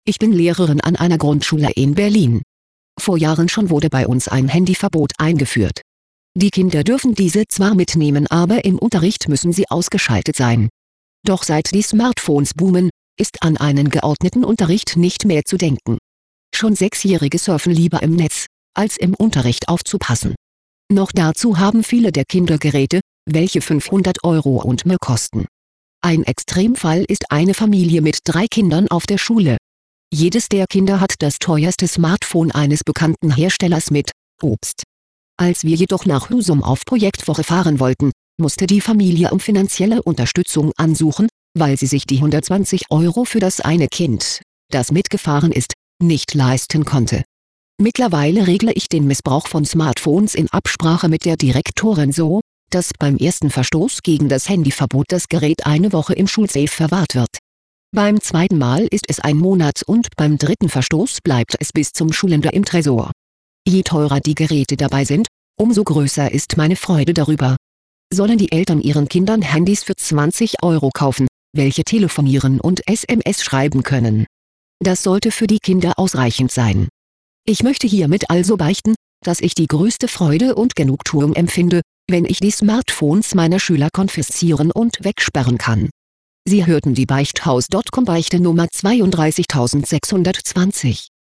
Ich bin Lehrerin an einer Grundschule in Berlin. Vor Jahren schon wurde bei uns ein Handyverbot eingeführt. Die Kinder dürfen diese zwar mitnehmen, aber im Unterricht müssen sie ausgeschaltet sein. Doch seit die Smartphones boomen, ist an einen geordneten Unterricht nicht mehr zu denken. Schon 6-Jährige surfen lieber im Netz, als im Unterricht aufzupassen. Noch dazu haben viele der Kinder Geräte, welche 500 € und mehr kosten. Ein Extremfall ist eine Familie mit 3 Kindern auf der Schule. Jedes der Kinder hat das teuerste Smartphone eines bekannten Herstellers mit Obst. Als wir jedoch nach Husum auf Projektwoche fahren wollten, musste die Familie um finanzielle Unterstützung ansuchen, weil sie sich die 120 € für das eine Kind, das mitgefahren ist, nicht leisten konnte. Mittlerweile regle ich den Missbrauch von Smartphones in Absprache mit der Direktorin so, dass beim ersten Verstoß gegen das Handyverbot das Gerät eine Woche im Schulsafe verwahrt wird. Beim zweiten Mal ist es ein Monat und beim dritten Verstoß bleibt es bis zum Schulende im Tresor. Je teurer die Geräte dabei sind, umso größer ist meine Freude darüber. Sollen die Eltern ihren Kindern Handys für 20 € kaufen, welche telefonieren und SMS schreiben können? Das sollte für die Kinder ausreichend sein. Ich möchte hiermit also beichten, dass ich die größte Freude und Genugtuung empfinde, wenn ich die Smartphones meiner Schüler konfiszieren und wegsperren kann. Sie hörten die Beichthaus.com Beichte Nummer 32620.